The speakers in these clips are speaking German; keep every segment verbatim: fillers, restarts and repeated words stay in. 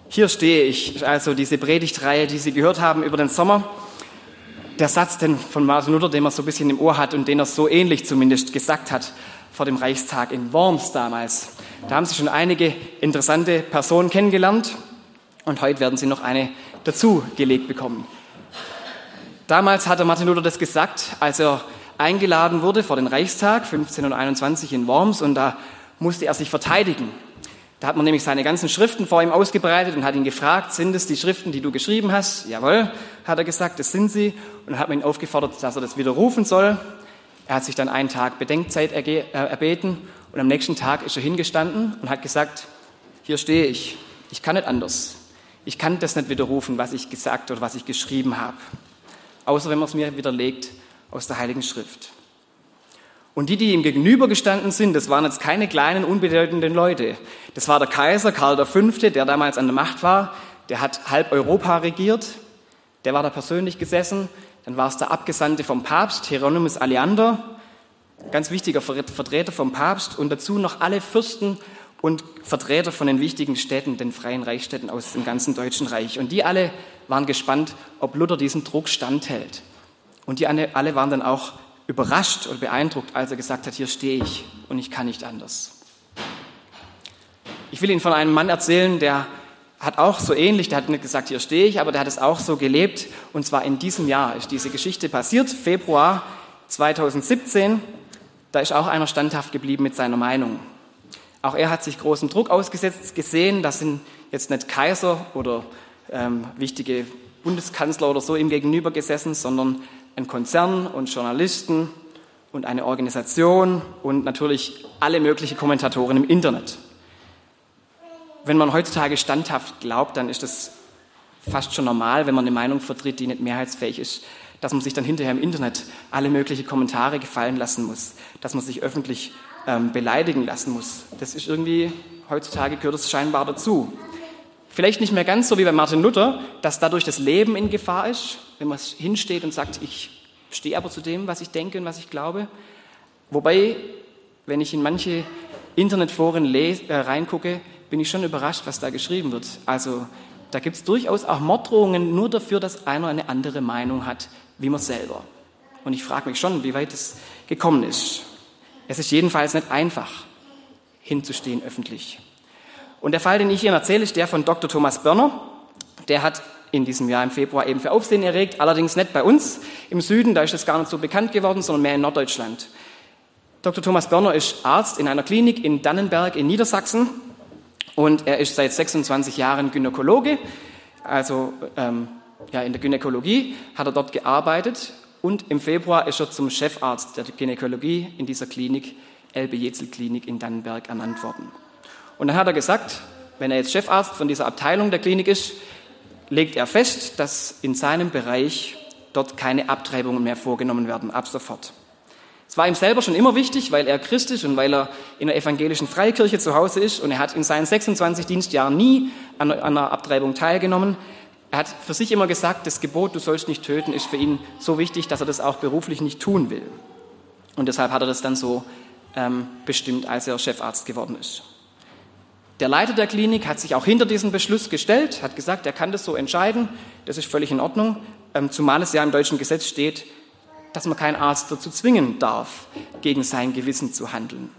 Hier stehe ich, also diese Predigtreihe, die Sie gehört haben über den Sommer. Der Satz den von Martin Luther, den man so ein bisschen im Ohr hat und den er so ähnlich zumindest gesagt hat vor dem Reichstag in Worms damals. Da haben Sie schon einige interessante Personen kennengelernt und heute werden Sie noch eine dazugelegt bekommen. Damals hatte Martin Luther das gesagt, als er eingeladen wurde vor den Reichstag fünfzehnhunderteinundzwanzig in Worms, und da musste er sich verteidigen. Da hat man nämlich seine ganzen Schriften vor ihm ausgebreitet und hat ihn gefragt, sind es die Schriften, die du geschrieben hast? Jawohl, hat er gesagt, das sind sie. Und dann hat man ihn aufgefordert, dass er das widerrufen soll. Er hat sich dann einen Tag Bedenkzeit erge- äh, erbeten und am nächsten Tag ist er hingestanden und hat gesagt, hier stehe ich, ich kann nicht anders. Ich kann das nicht widerrufen, was ich gesagt oder was ich geschrieben habe. Außer wenn man es mir widerlegt aus der Heiligen Schrift. Und die, die ihm gegenübergestanden sind, das waren jetzt keine kleinen, unbedeutenden Leute. Das war der Kaiser Karl der Fünfte, der damals an der Macht war. Der hat halb Europa regiert. Der war da persönlich gesessen. Dann war es der Abgesandte vom Papst, Hieronymus Aleander, ganz wichtiger Vertreter vom Papst. Und dazu noch alle Fürsten und Vertreter von den wichtigen Städten, den freien Reichsstädten aus dem ganzen Deutschen Reich. Und die alle waren gespannt, ob Luther diesem Druck standhält. Und die alle waren dann auch überrascht und beeindruckt, als er gesagt hat, hier stehe ich und ich kann nicht anders. Ich will Ihnen von einem Mann erzählen, der hat auch so ähnlich, der hat nicht gesagt, hier stehe ich, aber der hat es auch so gelebt. Und zwar in diesem Jahr ist diese Geschichte passiert, Februar zweitausendsiebzehn. Da ist auch einer standhaft geblieben mit seiner Meinung. Auch er hat sich großem Druck ausgesetzt gesehen. Das sind jetzt nicht Kaiser oder ähm, wichtige Bundeskanzler oder so ihm gegenüber gesessen, sondern ein Konzern und Journalisten und eine Organisation und natürlich alle möglichen Kommentatoren im Internet. Wenn man heutzutage standhaft glaubt, dann ist das fast schon normal, wenn man eine Meinung vertritt, die nicht mehrheitsfähig ist, dass man sich dann hinterher im Internet alle möglichen Kommentare gefallen lassen muss, dass man sich öffentlich ähm, beleidigen lassen muss. Das ist irgendwie, heutzutage gehört es scheinbar dazu. Vielleicht nicht mehr ganz so wie bei Martin Luther, dass dadurch das Leben in Gefahr ist, wenn man hinsteht und sagt, ich stehe aber zu dem, was ich denke und was ich glaube. Wobei, wenn ich in manche Internetforen les- äh, reingucke, bin ich schon überrascht, was da geschrieben wird. Also da gibt es durchaus auch Morddrohungen nur dafür, dass einer eine andere Meinung hat, wie man selber. Und ich frage mich schon, wie weit es gekommen ist. Es ist jedenfalls nicht einfach, hinzustehen öffentlich. Und der Fall, den ich Ihnen erzähle, ist der von Doktor Thomas Börner. Der hat in diesem Jahr im Februar eben für Aufsehen erregt, allerdings nicht bei uns im Süden, da ist das gar nicht so bekannt geworden, sondern mehr in Norddeutschland. Doktor Thomas Börner ist Arzt in einer Klinik in Dannenberg in Niedersachsen und er ist seit sechsundzwanzig Jahren Gynäkologe, also ähm, ja, in der Gynäkologie hat er dort gearbeitet und im Februar ist er zum Chefarzt der Gynäkologie in dieser Klinik, Elbe-Jetzel-Klinik in Dannenberg, ernannt worden. Und dann hat er gesagt, wenn er jetzt Chefarzt von dieser Abteilung der Klinik ist, legt er fest, dass in seinem Bereich dort keine Abtreibungen mehr vorgenommen werden, ab sofort. Es war ihm selber schon immer wichtig, weil er Christ ist und weil er in der evangelischen Freikirche zu Hause ist und er hat in seinen sechsundzwanzig Dienstjahren nie an einer Abtreibung teilgenommen. Er hat für sich immer gesagt, das Gebot, du sollst nicht töten, ist für ihn so wichtig, dass er das auch beruflich nicht tun will. Und deshalb hat er das dann so ähm, bestimmt, als er Chefarzt geworden ist. Der Leiter der Klinik hat sich auch hinter diesen Beschluss gestellt, hat gesagt, er kann das so entscheiden, das ist völlig in Ordnung, zumal es ja im deutschen Gesetz steht, dass man keinen Arzt dazu zwingen darf, gegen sein Gewissen zu handeln.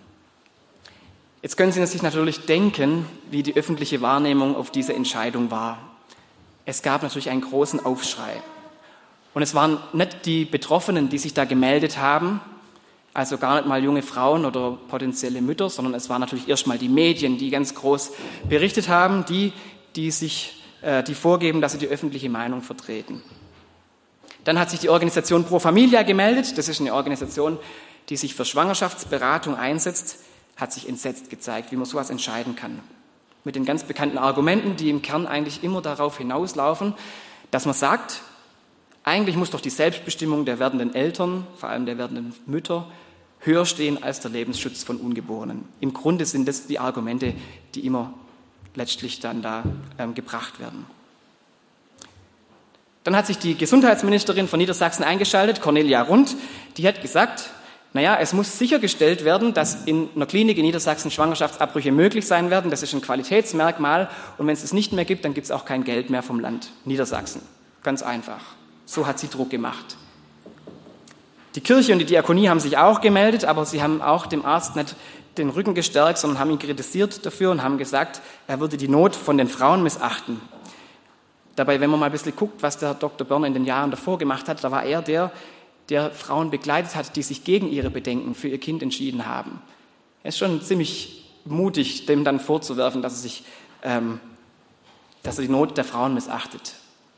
Jetzt können Sie sich natürlich denken, wie die öffentliche Wahrnehmung auf diese Entscheidung war. Es gab natürlich einen großen Aufschrei. Und es waren nicht die Betroffenen, die sich da gemeldet haben, also gar nicht mal junge Frauen oder potenzielle Mütter, sondern es waren natürlich erstmal die Medien, die ganz groß berichtet haben, die, die sich, äh, die vorgeben, dass sie die öffentliche Meinung vertreten. Dann hat sich die Organisation Pro Familia gemeldet. Das ist eine Organisation, die sich für Schwangerschaftsberatung einsetzt, hat sich entsetzt gezeigt, wie man sowas entscheiden kann. Mit den ganz bekannten Argumenten, die im Kern eigentlich immer darauf hinauslaufen, dass man sagt, eigentlich muss doch die Selbstbestimmung der werdenden Eltern, vor allem der werdenden Mütter, höher stehen als der Lebensschutz von Ungeborenen. Im Grunde sind das die Argumente, die immer letztlich dann da ähm, gebracht werden. Dann hat sich die Gesundheitsministerin von Niedersachsen eingeschaltet, Cornelia Rund, die hat gesagt, Naja, es muss sichergestellt werden, dass in einer Klinik in Niedersachsen Schwangerschaftsabbrüche möglich sein werden. Das ist ein Qualitätsmerkmal. Und wenn es es nicht mehr gibt, dann gibt es auch kein Geld mehr vom Land Niedersachsen. Ganz einfach. So hat sie Druck gemacht. Die Kirche und die Diakonie haben sich auch gemeldet, aber sie haben auch dem Arzt nicht den Rücken gestärkt, sondern haben ihn kritisiert dafür und haben gesagt, er würde die Not von den Frauen missachten. Dabei, wenn man mal ein bisschen guckt, was der Doktor Börner in den Jahren davor gemacht hat, da war er der, der Frauen begleitet hat, die sich gegen ihre Bedenken für ihr Kind entschieden haben. Es ist schon ziemlich mutig, dem dann vorzuwerfen, dass er, sich, ähm, dass er die Not der Frauen missachtet.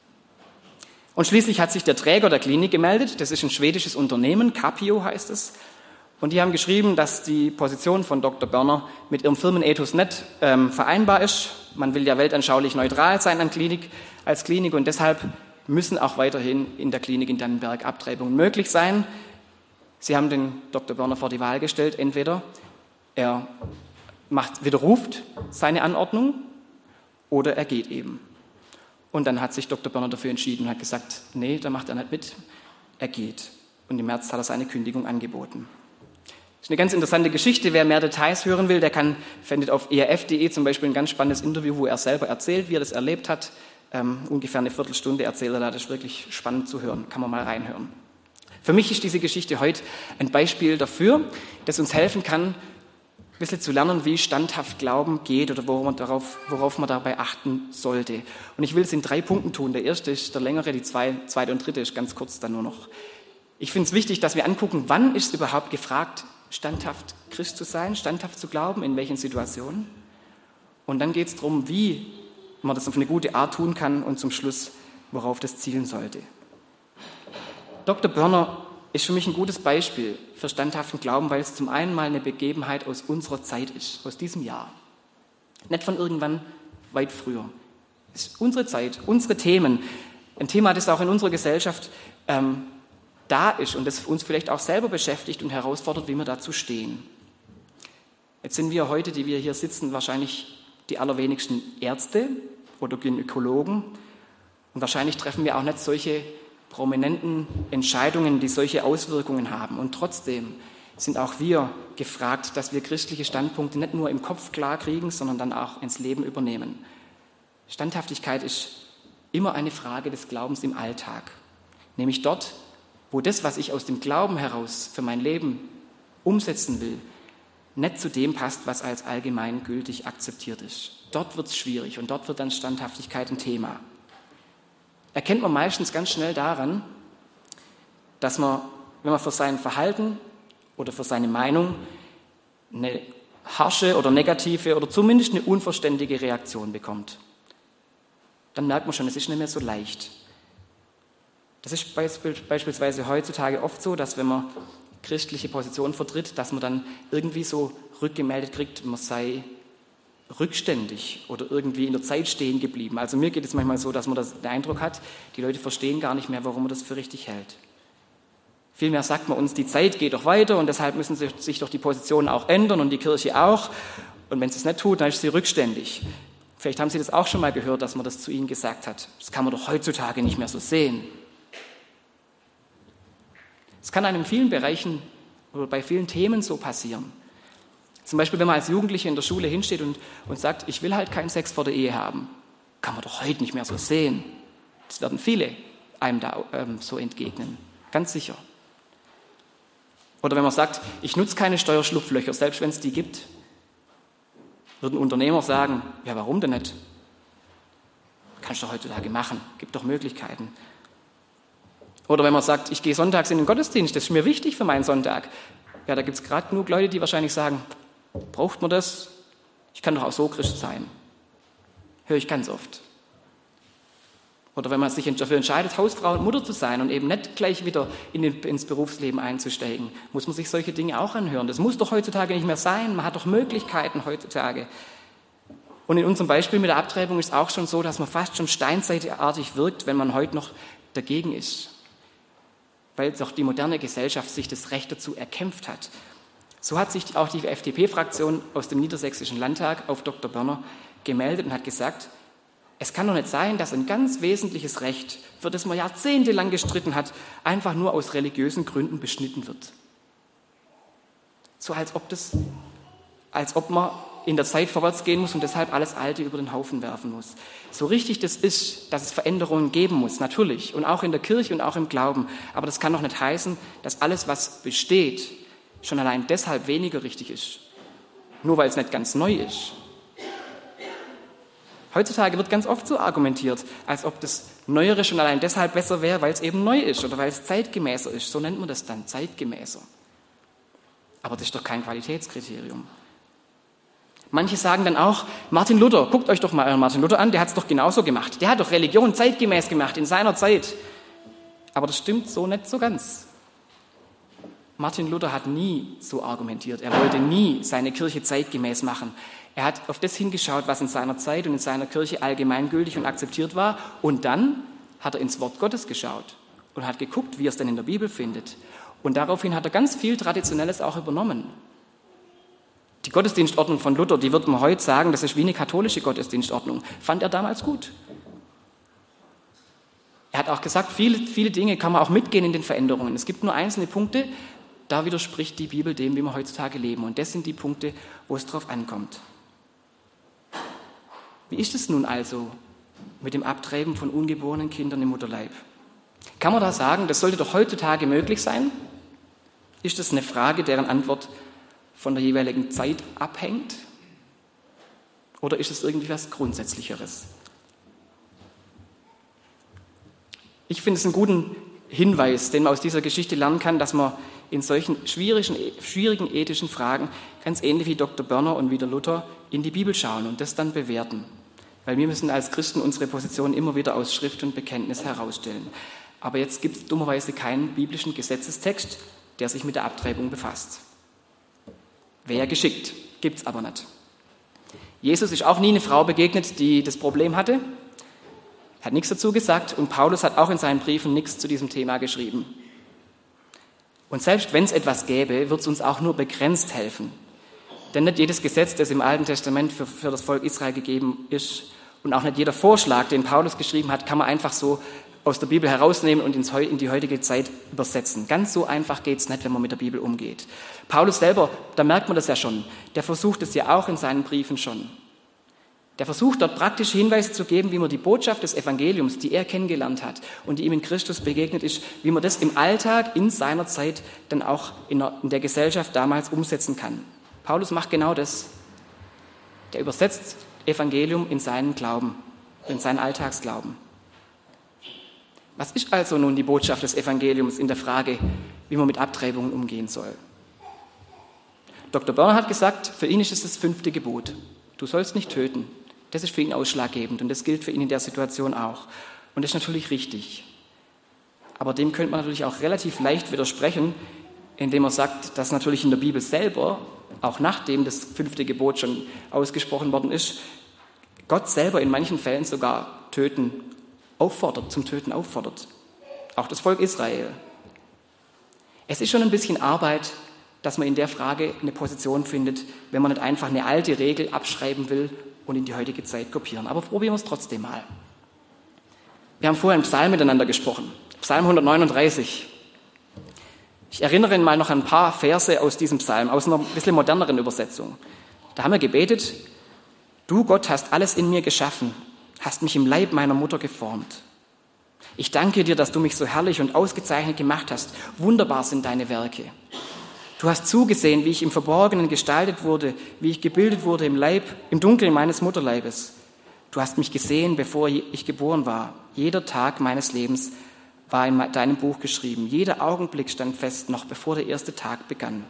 Und schließlich hat sich der Träger der Klinik gemeldet. Das ist ein schwedisches Unternehmen, Capio heißt es. Und die haben geschrieben, dass die Position von Doktor Börner mit ihrem Firmenethos nicht ähm, vereinbar ist. Man will ja weltanschaulich neutral sein an Klinik, als Klinik und deshalb müssen auch weiterhin in der Klinik in Dannenberg Abtreibungen möglich sein. Sie haben den Doktor Börner vor die Wahl gestellt, entweder er macht, widerruft seine Anordnung oder er geht eben. Und dann hat sich Doktor Börner dafür entschieden und hat gesagt, nee, da macht er nicht mit, er geht. Und im März hat er seine Kündigung angeboten. Das ist eine ganz interessante Geschichte. Wer mehr Details hören will, der kann, findet auf E R F punkt de zum Beispiel ein ganz spannendes Interview, wo er selber erzählt, wie er das erlebt hat. Ähm, ungefähr eine Viertelstunde erzählt er da, das ist wirklich spannend zu hören, kann man mal reinhören. Für mich ist diese Geschichte heute ein Beispiel dafür, das uns helfen kann, ein bisschen zu lernen, wie standhaft Glauben geht oder worauf man, darauf, worauf man dabei achten sollte. Und ich will es in drei Punkten tun. Der erste ist der längere, die zwei, zweite und dritte ist ganz kurz dann nur noch. Ich finde es wichtig, dass wir angucken, wann ist es überhaupt gefragt, standhaft Christ zu sein, standhaft zu glauben, in welchen Situationen. Und dann geht es darum, wie man das auf eine gute Art tun kann und zum Schluss, worauf das zielen sollte. Doktor Börner ist für mich ein gutes Beispiel für standhaften Glauben, weil es zum einen mal eine Begebenheit aus unserer Zeit ist, aus diesem Jahr. Nicht von irgendwann weit früher. Es ist unsere Zeit, unsere Themen. Ein Thema, das auch in unserer Gesellschaft ähm, da ist und das uns vielleicht auch selber beschäftigt und herausfordert, wie wir dazu stehen. Jetzt sind wir heute, die wir hier sitzen, wahrscheinlich die allerwenigsten Ärzte oder Gynäkologen und wahrscheinlich treffen wir auch nicht solche prominenten Entscheidungen, die solche Auswirkungen haben. Und trotzdem sind auch wir gefragt, dass wir christliche Standpunkte nicht nur im Kopf klar kriegen, sondern dann auch ins Leben übernehmen. Standhaftigkeit ist immer eine Frage des Glaubens im Alltag, nämlich dort, wo das, was ich aus dem Glauben heraus für mein Leben umsetzen will, nicht zu dem passt, was als allgemeingültig akzeptiert ist. Dort wird es schwierig und dort wird dann Standhaftigkeit ein Thema. Erkennt man meistens ganz schnell daran, dass man, wenn man für sein Verhalten oder für seine Meinung eine harsche oder negative oder zumindest eine unverständige Reaktion bekommt. Dann merkt man schon, es ist nicht mehr so leicht. Das ist beispielsweise heutzutage oft so, dass wenn man christliche Positionen vertritt, dass man dann irgendwie so rückgemeldet kriegt, man sei rückständig oder irgendwie in der Zeit stehen geblieben. Also mir geht es manchmal so, dass man das, den Eindruck hat, die Leute verstehen gar nicht mehr, warum man das für richtig hält. Vielmehr sagt man uns, die Zeit geht doch weiter und deshalb müssen sich doch die Positionen auch ändern und die Kirche auch. Und wenn sie es nicht tut, dann ist sie rückständig. Vielleicht haben Sie das auch schon mal gehört, dass man das zu Ihnen gesagt hat. Das kann man doch heutzutage nicht mehr so sehen. Es kann einem in vielen Bereichen oder bei vielen Themen so passieren. Zum Beispiel, wenn man als Jugendliche in der Schule hinsteht und, und sagt, ich will halt keinen Sex vor der Ehe haben. Kann man doch heute nicht mehr so sehen. Das werden viele einem da ähm, so entgegnen. Ganz sicher. Oder wenn man sagt, ich nutze keine Steuerschlupflöcher, selbst wenn es die gibt, würden Unternehmer sagen, ja, warum denn nicht? Kannst du doch heutzutage machen, gibt doch Möglichkeiten. Oder wenn man sagt, ich gehe sonntags in den Gottesdienst, das ist mir wichtig für meinen Sonntag. Ja, da gibt es gerade genug Leute, die wahrscheinlich sagen, braucht man das? Ich kann doch auch so Christ sein. Höre ich ganz oft. Oder wenn man sich dafür entscheidet, Hausfrau und Mutter zu sein und eben nicht gleich wieder in den, ins Berufsleben einzusteigen, muss man sich solche Dinge auch anhören. Das muss doch heutzutage nicht mehr sein. Man hat doch Möglichkeiten heutzutage. Und in unserem Beispiel mit der Abtreibung ist es auch schon so, dass man fast schon steinzeitartig wirkt, wenn man heute noch dagegen ist. Weil doch die moderne Gesellschaft sich das Recht dazu erkämpft hat. So hat sich auch die F D P-Fraktion aus dem Niedersächsischen Landtag auf Doktor Börner gemeldet und hat gesagt, es kann doch nicht sein, dass ein ganz wesentliches Recht, für das man jahrzehntelang gestritten hat, einfach nur aus religiösen Gründen beschnitten wird. So als ob das, als ob man in der Zeit vorwärts gehen muss und deshalb alles Alte über den Haufen werfen muss. So richtig das ist, dass es Veränderungen geben muss, natürlich. Und auch in der Kirche und auch im Glauben. Aber das kann doch nicht heißen, dass alles, was besteht, schon allein deshalb weniger richtig ist. Nur weil es nicht ganz neu ist. Heutzutage wird ganz oft so argumentiert, als ob das Neuere schon allein deshalb besser wäre, weil es eben neu ist oder weil es zeitgemäßer ist. So nennt man das dann, zeitgemäßer. Aber das ist doch kein Qualitätskriterium. Manche sagen dann auch, Martin Luther, guckt euch doch mal euren Martin Luther an, der hat es doch genauso gemacht. Der hat doch Religion zeitgemäß gemacht, in seiner Zeit. Aber das stimmt so nicht so ganz. Martin Luther hat nie so argumentiert. Er wollte nie seine Kirche zeitgemäß machen. Er hat auf das hingeschaut, was in seiner Zeit und in seiner Kirche allgemeingültig und akzeptiert war. Und dann hat er ins Wort Gottes geschaut und hat geguckt, wie er es denn in der Bibel findet. Und daraufhin hat er ganz viel Traditionelles auch übernommen. Die Gottesdienstordnung von Luther, die wird man heute sagen, das ist wie eine katholische Gottesdienstordnung. Fand er damals gut. Er hat auch gesagt, viele, viele Dinge kann man auch mitgehen in den Veränderungen. Es gibt nur einzelne Punkte, da widerspricht die Bibel dem, wie wir heutzutage leben. Und das sind die Punkte, wo es drauf ankommt. Wie ist es nun also mit dem Abtreiben von ungeborenen Kindern im Mutterleib? Kann man da sagen, das sollte doch heutzutage möglich sein? Ist das eine Frage, deren Antwort von der jeweiligen Zeit abhängt? Oder ist es irgendwie was Grundsätzlicheres? Ich finde es einen guten Hinweis, den man aus dieser Geschichte lernen kann, dass man in solchen schwierigen, schwierigen ethischen Fragen ganz ähnlich wie Doktor Börner und wie der Luther in die Bibel schauen und das dann bewerten. Weil wir müssen als Christen unsere Position immer wieder aus Schrift und Bekenntnis herausstellen. Aber jetzt gibt es dummerweise keinen biblischen Gesetzestext, der sich mit der Abtreibung befasst. Wäre geschickt, gibt es aber nicht. Jesus ist auch nie eine Frau begegnet, die das Problem hatte, hat nichts dazu gesagt und Paulus hat auch in seinen Briefen nichts zu diesem Thema geschrieben. Und selbst wenn es etwas gäbe, wird es uns auch nur begrenzt helfen. Denn nicht jedes Gesetz, das im Alten Testament für, für das Volk Israel gegeben ist und auch nicht jeder Vorschlag, den Paulus geschrieben hat, kann man einfach so aus der Bibel herausnehmen und ins, in die heutige Zeit übersetzen. Ganz so einfach geht es nicht, wenn man mit der Bibel umgeht. Paulus selber, da merkt man das ja schon, der versucht es ja auch in seinen Briefen schon. Der versucht dort praktische Hinweise zu geben, wie man die Botschaft des Evangeliums, die er kennengelernt hat und die ihm in Christus begegnet ist, wie man das im Alltag in seiner Zeit dann auch in der, in der Gesellschaft damals umsetzen kann. Paulus macht genau das. Der übersetzt Evangelium in seinen Glauben, in seinen Alltagsglauben. Was ist also nun die Botschaft des Evangeliums in der Frage, wie man mit Abtreibungen umgehen soll? Doktor Börner hat gesagt, für ihn ist es das fünfte Gebot. Du sollst nicht töten. Das ist für ihn ausschlaggebend und das gilt für ihn in der Situation auch. Und das ist natürlich richtig. Aber dem könnte man natürlich auch relativ leicht widersprechen, indem er sagt, dass natürlich in der Bibel selber, auch nachdem das fünfte Gebot schon ausgesprochen worden ist, Gott selber in manchen Fällen sogar töten auffordert, zum Töten auffordert. Auch das Volk Israel. Es ist schon ein bisschen Arbeit, dass man in der Frage eine Position findet, wenn man nicht einfach eine alte Regel abschreiben will und in die heutige Zeit kopieren. Aber probieren wir es trotzdem mal. Wir haben vorher einen Psalm miteinander gesprochen. Psalm hundertneununddreißig. Ich erinnere mal noch an ein paar Verse aus diesem Psalm, aus einer ein bisschen moderneren Übersetzung. Da haben wir gebetet, du Gott hast alles in mir geschaffen, hast mich im Leib meiner Mutter geformt. Ich danke dir, dass du mich so herrlich und ausgezeichnet gemacht hast. Wunderbar sind deine Werke. Du hast zugesehen, wie ich im Verborgenen gestaltet wurde, wie ich gebildet wurde im Leib, im Dunkeln meines Mutterleibes. Du hast mich gesehen, bevor ich geboren war. Jeder Tag meines Lebens war in deinem Buch geschrieben. Jeder Augenblick stand fest, noch bevor der erste Tag begann.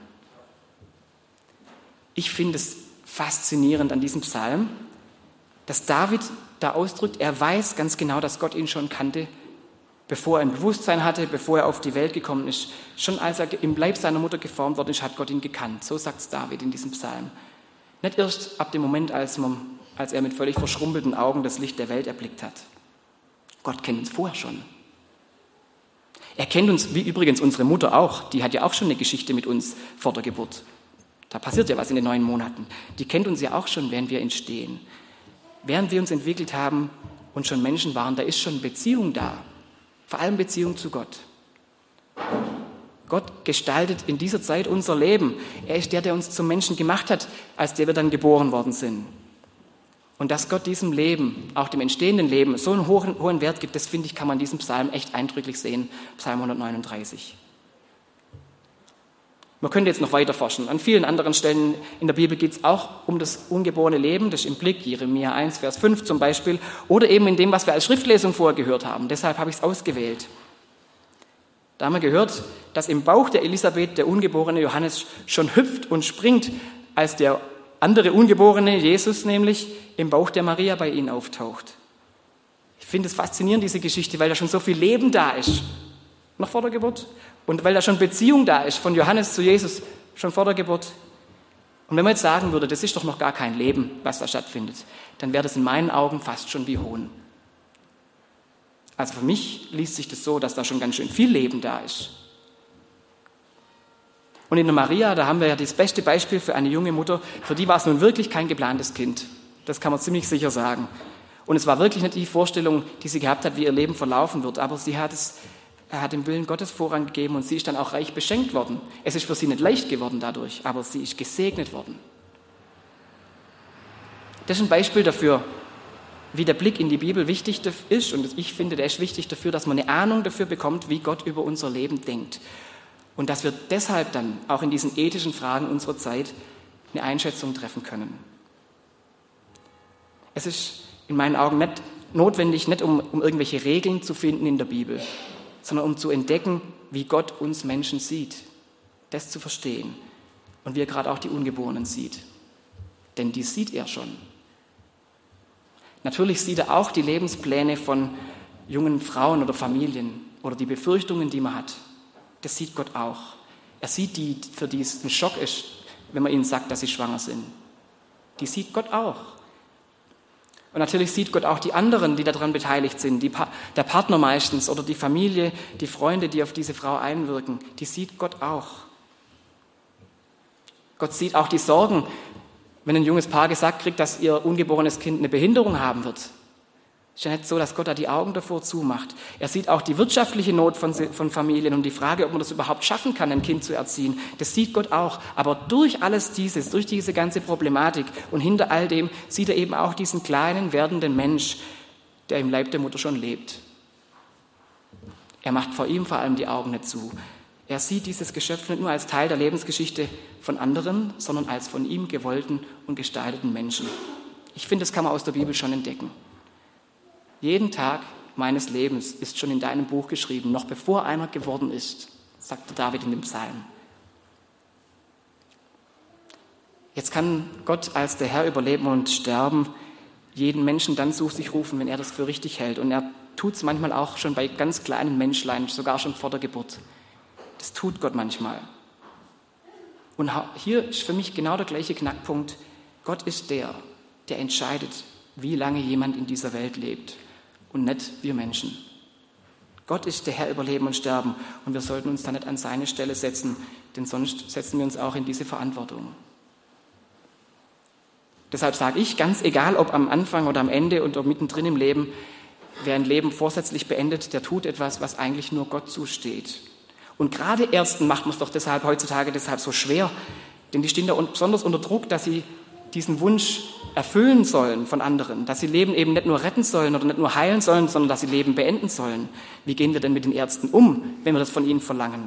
Ich finde es faszinierend an diesem Psalm, dass David da ausdrückt, er weiß ganz genau, dass Gott ihn schon kannte, bevor er ein Bewusstsein hatte, bevor er auf die Welt gekommen ist. Schon als er im Leib seiner Mutter geformt worden ist, hat Gott ihn gekannt. So sagt es David in diesem Psalm. Nicht erst ab dem Moment, als, man, als er mit völlig verschrumpelten Augen das Licht der Welt erblickt hat. Gott kennt uns vorher schon. Er kennt uns, wie übrigens unsere Mutter auch. Die hat ja auch schon eine Geschichte mit uns vor der Geburt. Da passiert ja was in den neun Monaten. Die kennt uns ja auch schon, während wir entstehen. Während wir uns entwickelt haben und schon Menschen waren, da ist schon Beziehung da. Vor allem Beziehung zu Gott. Gott gestaltet in dieser Zeit unser Leben. Er ist der, der uns zum Menschen gemacht hat, als der wir dann geboren worden sind. Und dass Gott diesem Leben, auch dem entstehenden Leben, so einen hohen, hohen Wert gibt, das finde ich, kann man in diesem Psalm echt eindrücklich sehen. Psalm hundertneununddreißig. Man könnte jetzt noch weiter forschen. An vielen anderen Stellen in der Bibel geht es auch um das ungeborene Leben. Das ist im Blick, Jeremia eins, Vers fünf zum Beispiel. Oder eben in dem, was wir als Schriftlesung vorher gehört haben. Deshalb habe ich es ausgewählt. Da haben wir gehört, dass im Bauch der Elisabeth der ungeborene Johannes schon hüpft und springt, als der andere Ungeborene, Jesus nämlich, im Bauch der Maria bei ihnen auftaucht. Ich finde es faszinierend, diese Geschichte, weil da schon so viel Leben da ist, noch vor der Geburt. Und weil da schon Beziehung da ist, von Johannes zu Jesus, schon vor der Geburt. Und wenn man jetzt sagen würde, das ist doch noch gar kein Leben, was da stattfindet, dann wäre das in meinen Augen fast schon wie Hohn. Also für mich liest sich das so, dass da schon ganz schön viel Leben da ist. Und in der Maria, da haben wir ja das beste Beispiel für eine junge Mutter, für die war es nun wirklich kein geplantes Kind. Das kann man ziemlich sicher sagen. Und es war wirklich nicht die Vorstellung, die sie gehabt hat, wie ihr Leben verlaufen wird, aber sie hat es, er hat dem Willen Gottes Vorrang gegeben und sie ist dann auch reich beschenkt worden. Es ist für sie nicht leicht geworden dadurch, aber sie ist gesegnet worden. Das ist ein Beispiel dafür, wie der Blick in die Bibel wichtig ist. Und ich finde, der ist wichtig dafür, dass man eine Ahnung dafür bekommt, wie Gott über unser Leben denkt. Und dass wir deshalb dann auch in diesen ethischen Fragen unserer Zeit eine Einschätzung treffen können. Es ist in meinen Augen nicht notwendig, nicht um, um irgendwelche Regeln zu finden in der Bibel, sondern um zu entdecken, wie Gott uns Menschen sieht. Das zu verstehen. Und wie er gerade auch die Ungeborenen sieht. Denn die sieht er schon. Natürlich sieht er auch die Lebenspläne von jungen Frauen oder Familien oder die Befürchtungen, die man hat. Das sieht Gott auch. Er sieht die, für die es ein Schock ist, wenn man ihnen sagt, dass sie schwanger sind. Die sieht Gott auch. Und natürlich sieht Gott auch die anderen, die daran beteiligt sind, die pa- der Partner meistens oder die Familie, die Freunde, die auf diese Frau einwirken. Die sieht Gott auch. Gott sieht auch die Sorgen, wenn ein junges Paar gesagt kriegt, dass ihr ungeborenes Kind eine Behinderung haben wird. Es ist ja nicht so, dass Gott da die Augen davor zumacht. Er sieht auch die wirtschaftliche Not von, von Familien und die Frage, ob man das überhaupt schaffen kann, ein Kind zu erziehen. Das sieht Gott auch. Aber durch alles dieses, durch diese ganze Problematik und hinter all dem sieht er eben auch diesen kleinen, werdenden Mensch, der im Leib der Mutter schon lebt. Er macht vor ihm vor allem die Augen nicht zu. Er sieht dieses Geschöpf nicht nur als Teil der Lebensgeschichte von anderen, sondern als von ihm gewollten und gestalteten Menschen. Ich finde, das kann man aus der Bibel schon entdecken. Jeden Tag meines Lebens ist schon in deinem Buch geschrieben, noch bevor einer geworden ist, sagte David in dem Psalm. Jetzt kann Gott als der Herr über Leben und Sterben jeden Menschen dann zu sich rufen, wenn er das für richtig hält. Und er tut es manchmal auch schon bei ganz kleinen Menschlein, sogar schon vor der Geburt. Das tut Gott manchmal. Und hier ist für mich genau der gleiche Knackpunkt. Gott ist der, der entscheidet, wie lange jemand in dieser Welt lebt und nicht wir Menschen. Gott ist der Herr über Leben und Sterben und wir sollten uns da nicht an seine Stelle setzen, denn sonst setzen wir uns auch in diese Verantwortung. Deshalb sage ich, ganz egal, ob am Anfang oder am Ende oder mittendrin im Leben, wer ein Leben vorsätzlich beendet, der tut etwas, was eigentlich nur Gott zusteht. Und gerade Ärzten macht man es doch deshalb heutzutage deshalb so schwer, denn die stehen da besonders unter Druck, dass sie diesen Wunsch erfüllen sollen von anderen, dass sie Leben eben nicht nur retten sollen oder nicht nur heilen sollen, sondern dass sie Leben beenden sollen. Wie gehen wir denn mit den Ärzten um, wenn wir das von ihnen verlangen?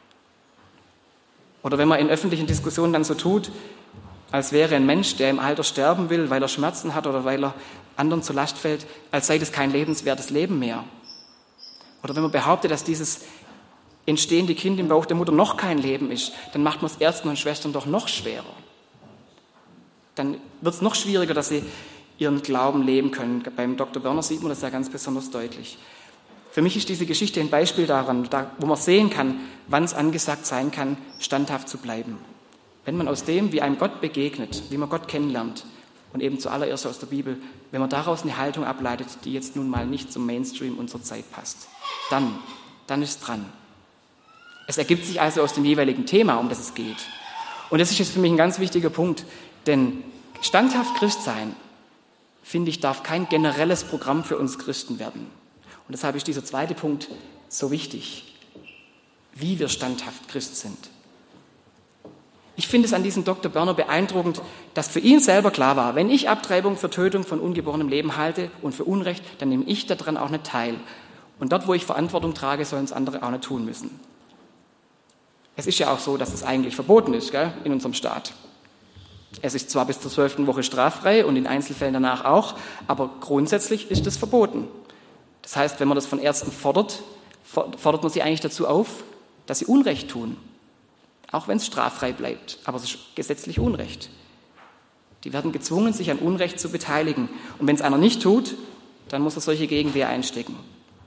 Oder wenn man in öffentlichen Diskussionen dann so tut, als wäre ein Mensch, der im Alter sterben will, weil er Schmerzen hat oder weil er anderen zur Last fällt, als sei das kein lebenswertes Leben mehr. Oder wenn man behauptet, dass dieses entstehende Kind im Bauch der Mutter noch kein Leben ist, dann macht man es Ärzten und Schwestern doch noch schwerer. Dann wird es noch schwieriger, dass sie ihren Glauben leben können. Beim Doktor Börner sieht man das ja ganz besonders deutlich. Für mich ist diese Geschichte ein Beispiel daran, wo man sehen kann, wann es angesagt sein kann, standhaft zu bleiben. Wenn man aus dem, wie einem Gott begegnet, wie man Gott kennenlernt und eben zuallererst aus der Bibel, wenn man daraus eine Haltung ableitet, die jetzt nun mal nicht zum Mainstream unserer Zeit passt, dann, dann ist es dran. Es ergibt sich also aus dem jeweiligen Thema, um das es geht. Und das ist jetzt für mich ein ganz wichtiger Punkt, denn standhaft Christ sein, finde ich, darf kein generelles Programm für uns Christen werden. Und deshalb ist dieser zweite Punkt so wichtig. wie wir standhaft Christ sind. Ich finde es an diesem Doktor Börner beeindruckend, dass für ihn selber klar war, wenn ich Abtreibung für Tötung von ungeborenem Leben halte und für Unrecht, dann nehme ich daran auch nicht teil. Und dort, wo ich Verantwortung trage, sollen es andere auch nicht tun müssen. Es ist ja auch so, dass es eigentlich verboten ist, gell, in unserem Staat. Es ist zwar bis zur zwölften Woche straffrei und in Einzelfällen danach auch, aber grundsätzlich ist es verboten. Das heißt, wenn man das von Ärzten fordert, fordert man sie eigentlich dazu auf, dass sie Unrecht tun. Auch wenn es straffrei bleibt, aber es ist gesetzlich Unrecht. Die werden gezwungen, sich an Unrecht zu beteiligen. Und wenn es einer nicht tut, dann muss er solche Gegenwehr einstecken.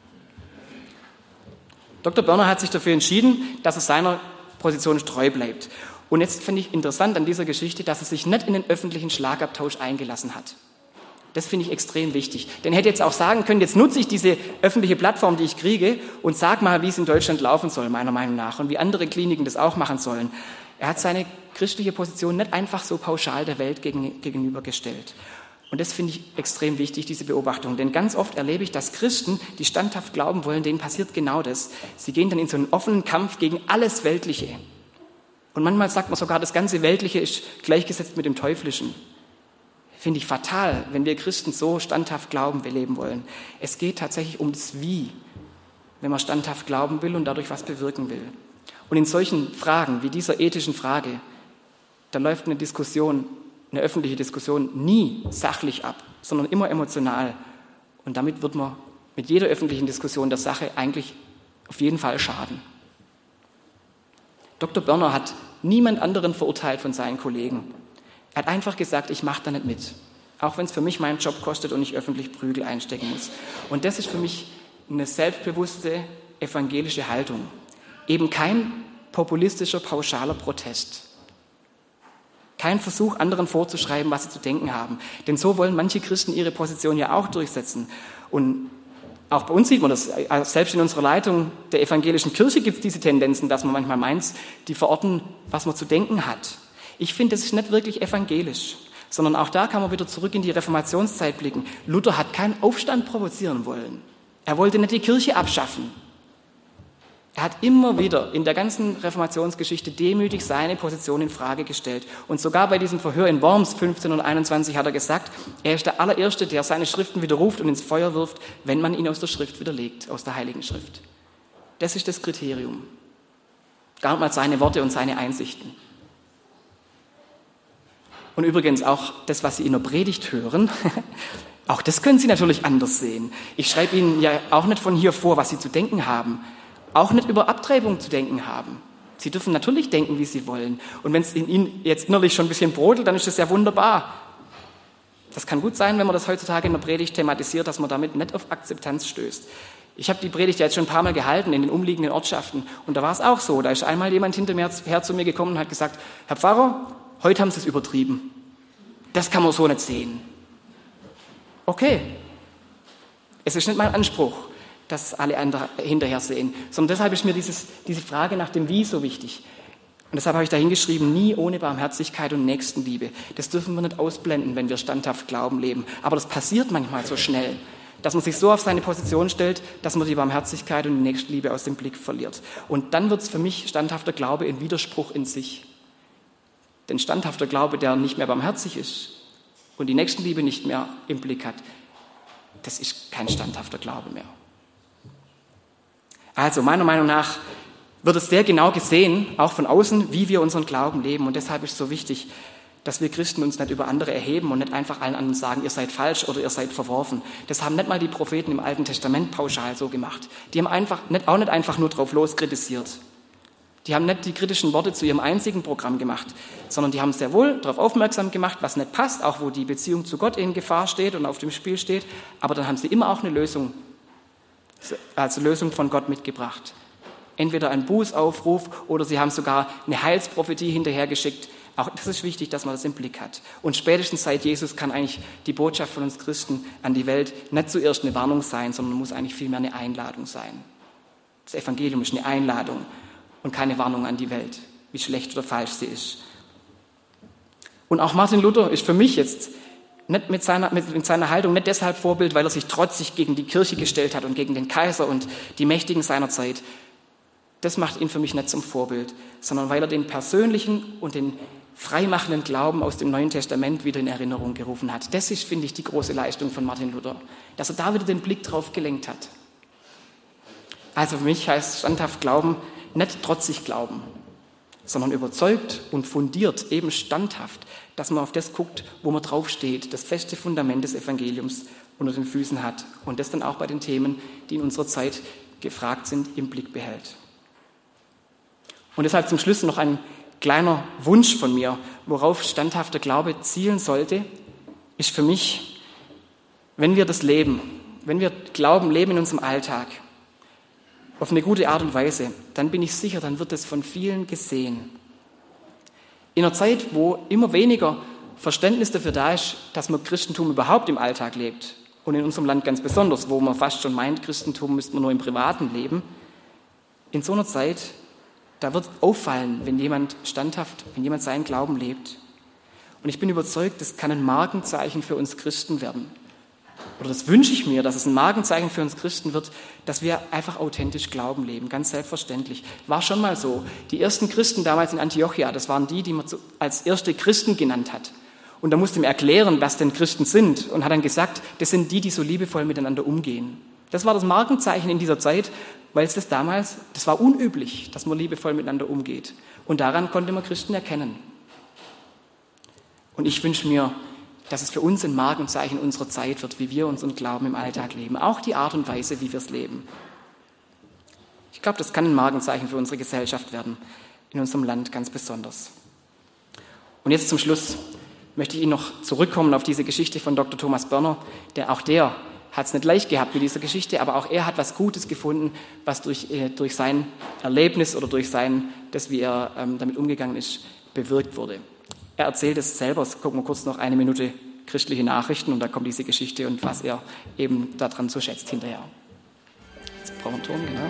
Doktor Börner hat sich dafür entschieden, dass er seiner Position treu bleibt. Und jetzt finde ich interessant an dieser Geschichte, dass er sich nicht in den öffentlichen Schlagabtausch eingelassen hat. Das finde ich extrem wichtig. Denn er hätte jetzt auch sagen können, jetzt nutze ich diese öffentliche Plattform, die ich kriege, und sag mal, wie es in Deutschland laufen soll, meiner Meinung nach, und wie andere Kliniken das auch machen sollen. Er hat seine christliche Position nicht einfach so pauschal der Welt gegen, gegenübergestellt. Und das finde ich extrem wichtig, diese Beobachtung. Denn ganz oft erlebe ich, dass Christen, die standhaft glauben wollen, denen passiert genau das. Sie gehen dann in so einen offenen Kampf gegen alles Weltliche. Und manchmal sagt man sogar, das ganze Weltliche ist gleichgesetzt mit dem Teuflischen. Finde ich fatal, wenn wir Christen so standhaft glauben, wir leben wollen. Es geht tatsächlich um das Wie, wenn man standhaft glauben will und dadurch was bewirken will. Und in solchen Fragen, wie dieser ethischen Frage, da läuft eine Diskussion, eine öffentliche Diskussion nie sachlich ab, sondern immer emotional. Und damit wird man mit jeder öffentlichen Diskussion der Sache eigentlich auf jeden Fall schaden. Doktor Börner hat niemand anderen verurteilt von seinen Kollegen. Er hat einfach gesagt, ich mache da nicht mit, auch wenn es für mich meinen Job kostet und ich öffentlich Prügel einstecken muss. Und das ist für mich eine selbstbewusste evangelische Haltung. Eben kein populistischer, pauschaler Protest. Kein Versuch, anderen vorzuschreiben, was sie zu denken haben. Denn so wollen manche Christen ihre Position ja auch durchsetzen. Und auch bei uns sieht man das, selbst in unserer Leitung der evangelischen Kirche gibt es diese Tendenzen, dass man manchmal meint, die verorten, was man zu denken hat. Ich finde, das ist nicht wirklich evangelisch, sondern auch da kann man wieder zurück in die Reformationszeit blicken. Luther hat keinen Aufstand provozieren wollen. Er wollte nicht die Kirche abschaffen. Er hat immer wieder in der ganzen Reformationsgeschichte demütig seine Position in Frage gestellt. Und sogar bei diesem Verhör in Worms fünfzehnhunderteinundzwanzig hat er gesagt, er ist der allererste, der seine Schriften widerruft und ins Feuer wirft, wenn man ihn aus der Schrift widerlegt, aus der Heiligen Schrift. Das ist das Kriterium. Gar nicht mal seine Worte und seine Einsichten. Und übrigens auch das, was Sie in der Predigt hören, auch das können Sie natürlich anders sehen. Ich schreibe Ihnen ja auch nicht von hier vor, was Sie zu denken haben. Auch nicht über Abtreibung zu denken haben. Sie dürfen natürlich denken, wie Sie wollen. Und wenn es in Ihnen jetzt innerlich schon ein bisschen brodelt, dann ist das ja wunderbar. Das kann gut sein, wenn man das heutzutage in der Predigt thematisiert, dass man damit nicht auf Akzeptanz stößt. Ich habe die Predigt ja jetzt schon ein paar Mal gehalten in den umliegenden Ortschaften. Und da war es auch so. Da ist einmal jemand hinter mir her zu mir gekommen und hat gesagt, Herr Pfarrer, heute haben Sie es übertrieben. Das kann man so nicht sehen. Okay. Es ist nicht mein Anspruch, dass alle andere hinterher sehen, sondern deshalb ist mir dieses, diese Frage nach dem Wie so wichtig. Und deshalb habe ich da hingeschrieben, nie ohne Barmherzigkeit und Nächstenliebe. Das dürfen wir nicht ausblenden, wenn wir standhaft Glauben leben. Aber das passiert manchmal so schnell, dass man sich so auf seine Position stellt, dass man die Barmherzigkeit und die Nächstenliebe aus dem Blick verliert. Und dann wird es für mich standhafter Glaube ein Widerspruch in sich. Denn standhafter Glaube, der nicht mehr barmherzig ist und die Nächstenliebe nicht mehr im Blick hat, das ist kein standhafter Glaube mehr. Also meiner Meinung nach wird es sehr genau gesehen, auch von außen, wie wir unseren Glauben leben. Und deshalb ist es so wichtig, dass wir Christen uns nicht über andere erheben und nicht einfach allen anderen sagen, ihr seid falsch oder ihr seid verworfen. Das haben nicht mal die Propheten im Alten Testament pauschal so gemacht. Die haben einfach nicht, auch nicht einfach nur drauf los kritisiert. Die haben nicht die kritischen Worte zu ihrem einzigen Programm gemacht, sondern die haben sehr wohl darauf aufmerksam gemacht, was nicht passt, auch wo die Beziehung zu Gott in Gefahr steht und auf dem Spiel steht. Aber dann haben sie immer auch eine Lösung als Lösung von Gott mitgebracht. Entweder ein Bußaufruf oder sie haben sogar eine Heilsprophetie hinterhergeschickt. Auch das ist wichtig, dass man das im Blick hat. Und spätestens seit Jesus kann eigentlich die Botschaft von uns Christen an die Welt nicht zuerst eine Warnung sein, sondern muss eigentlich vielmehr eine Einladung sein. Das Evangelium ist eine Einladung und keine Warnung an die Welt, wie schlecht oder falsch sie ist. Und auch Martin Luther ist für mich jetzt nicht mit seiner, mit, mit seiner Haltung nicht deshalb Vorbild, weil er sich trotzig gegen die Kirche gestellt hat und gegen den Kaiser und die Mächtigen seiner Zeit, das macht ihn für mich nicht zum Vorbild, sondern weil er den persönlichen und den freimachenden Glauben aus dem Neuen Testament wieder in Erinnerung gerufen hat. Das ist, finde ich, die große Leistung von Martin Luther, dass er da wieder den Blick drauf gelenkt hat. Also für mich heißt standhaft Glauben nicht trotzig glauben, sondern überzeugt und fundiert, eben standhaft, dass man auf das guckt, wo man draufsteht, das feste Fundament des Evangeliums unter den Füßen hat und das dann auch bei den Themen, die in unserer Zeit gefragt sind, im Blick behält. Und deshalb zum Schluss noch ein kleiner Wunsch von mir, worauf standhafter Glaube zielen sollte, ist für mich, wenn wir das leben, wenn wir Glauben leben in unserem Alltag, auf eine gute Art und Weise, dann bin ich sicher, dann wird es von vielen gesehen. In einer Zeit, wo immer weniger Verständnis dafür da ist, dass man Christentum überhaupt im Alltag lebt und in unserem Land ganz besonders, wo man fast schon meint, Christentum müsste man nur im Privaten leben, in so einer Zeit, da wird auffallen, wenn jemand standhaft, wenn jemand seinen Glauben lebt. Und ich bin überzeugt, das kann ein Markenzeichen für uns Christen werden. Oder das wünsche ich mir, dass es ein Markenzeichen für uns Christen wird, dass wir einfach authentisch Glauben leben, ganz selbstverständlich. War schon mal so. Die ersten Christen damals in Antiochia, das waren die, die man als erste Christen genannt hat. Und da musste man erklären, was denn Christen sind und hat dann gesagt, das sind die, die so liebevoll miteinander umgehen. Das war das Markenzeichen in dieser Zeit, weil es das damals, das war unüblich, dass man liebevoll miteinander umgeht. Und daran konnte man Christen erkennen. Und ich wünsche mir, dass es für uns ein Markenzeichen unserer Zeit wird, wie wir unseren Glauben im Alltag leben. Auch die Art und Weise, wie wir es leben. Ich glaube, das kann ein Markenzeichen für unsere Gesellschaft werden, in unserem Land ganz besonders. Und jetzt zum Schluss möchte ich Ihnen noch zurückkommen auf diese Geschichte von Doktor Thomas Börner, der auch der hat es nicht leicht gehabt mit dieser Geschichte, aber auch er hat was Gutes gefunden, was durch, äh, durch sein Erlebnis oder durch sein, das, wie er ähm, damit umgegangen ist, bewirkt wurde. Er erzählt es selber, gucken wir kurz noch eine Minute christliche Nachrichten und da kommt diese Geschichte und was er eben daran so schätzt hinterher. Jetzt brauchen wir einen Ton, genau.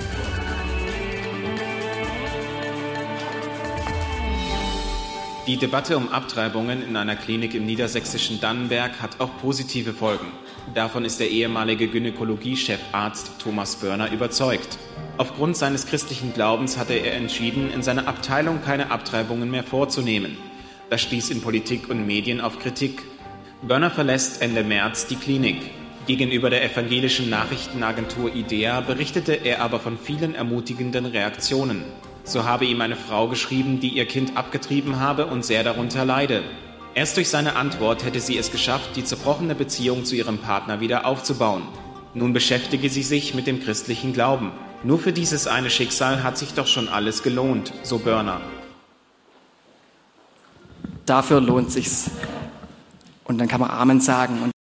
Die Debatte um Abtreibungen in einer Klinik im niedersächsischen Dannenberg hat auch positive Folgen. Davon ist der ehemalige Gynäkologie-Chefarzt Thomas Börner überzeugt. Aufgrund seines christlichen Glaubens hatte er entschieden, in seiner Abteilung keine Abtreibungen mehr vorzunehmen. Das stieß in Politik und Medien auf Kritik. Börner verlässt Ende März die Klinik. Gegenüber der evangelischen Nachrichtenagentur IDEA berichtete er aber von vielen ermutigenden Reaktionen. So habe ihm eine Frau geschrieben, die ihr Kind abgetrieben habe und sehr darunter leide. Erst durch seine Antwort hätte sie es geschafft, die zerbrochene Beziehung zu ihrem Partner wieder aufzubauen. Nun beschäftige sie sich mit dem christlichen Glauben. Nur für dieses eine Schicksal hat sich doch schon alles gelohnt, so Börner. Dafür lohnt sich's. Und dann kann man Amen sagen. Und